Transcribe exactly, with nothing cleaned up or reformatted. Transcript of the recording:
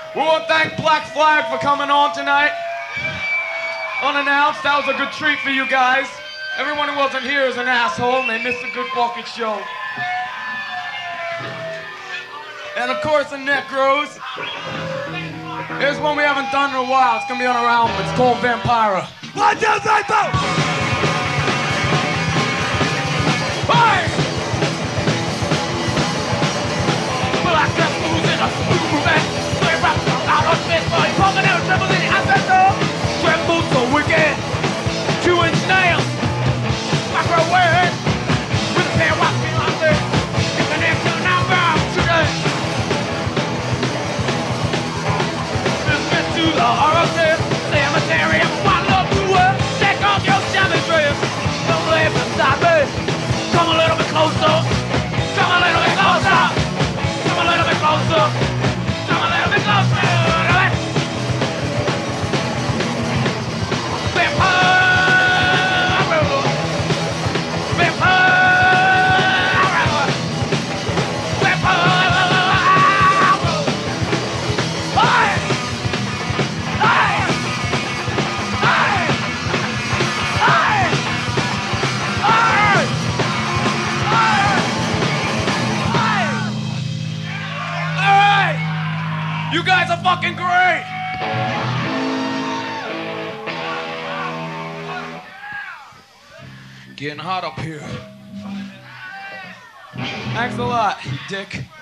We want to thank Black Flag for coming on tonight. Unannounced, that was a good treat for you guys. Everyone who wasn't here is an asshole and they missed a good fucking show. And of course the Necros. Here's one we haven't done in a while. It's gonna be on our album. It's called Vampira. One, two, three, four! Hey! Black Devils in a movement. They rap out on this body. Poking out trembles in the ancestor. Trembles so wicked. Two inch nails. Macro word. With a pair of walking like this. It's an extra number today. To the horror cemetery, one love to work. Take off your shabby dress. Don't lay beside me. Come a little bit closer. Come a little bit closer. Come a little bit closer. Come a little bit closer. Vampire. Vampire. Vampire. You guys are fucking great! Getting hot up here. Thanks a lot, you dick.